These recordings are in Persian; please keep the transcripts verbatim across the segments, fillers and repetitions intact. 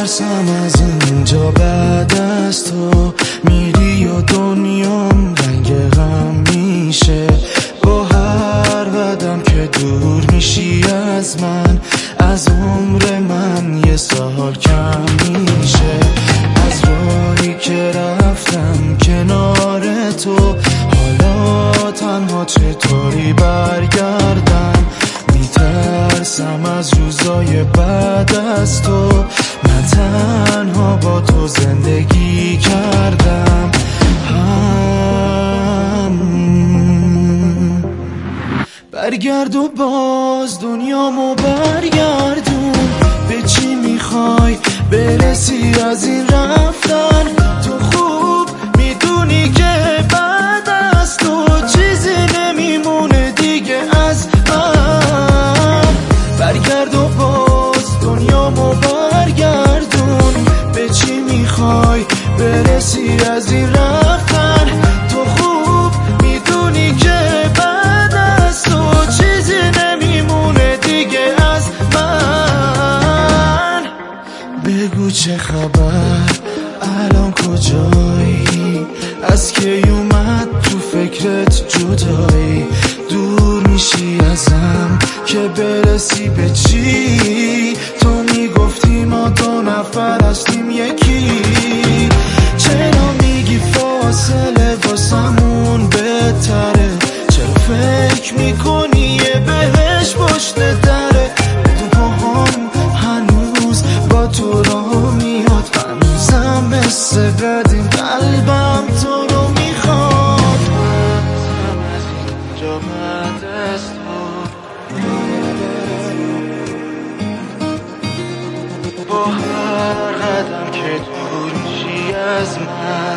میترسم از اینجا بعد از تو میری و دنیام رنگ غم میشه. با هر قدم که دور میشی از من، از عمر من یه سال کم میشه. از راهی که رفتم کنار تو، حالا تنها چطوری برگردم؟ میترسم از روزای بعد از تو، من تنها با تو زندگی کردم. هم برگرد و باز دنیامو برگردون. به چی میخوای برسی از این رفتن؟ تو خوب میدونی که بعد از تو چیزی نمیمونه دیگه از من. برگرد و باز دنیامو برگردون. به چی میخوای برسی از این رفتن؟ تو خوب میدونی که بعد از تو چیزی نمیمونه دیگه از من. بگو چه خبر، الان کجایی؟ از کی اومد تو فکرت جدایی؟ دور میشی ازم که برسی به چی؟ تو میگفتی ما دو نفر هستیم یکی. چرا میگی فاصله واسمون بهتره؟ چرا فکر میکنی یه بهش پشت دره؟ تو پاهام هنوز با تو راه میاد، هنوزم مثل قدیم قلبم تو رو میخواد. من از اینجا بعد از تو، با هر قدم که دور میشی از من،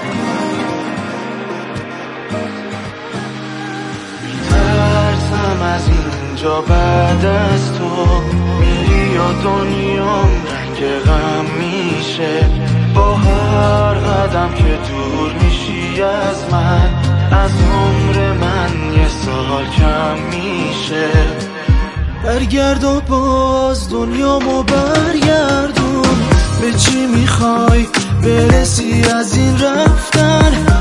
میترسم از اینجا بعد از تو میری و دنیام رنگ غم میشه. با هر قدم که دور میشی از من، از عمر من یه سال کم میشه. برگرد و باز دنیامو برگردون. به چی میخوای برسی از این رفتن؟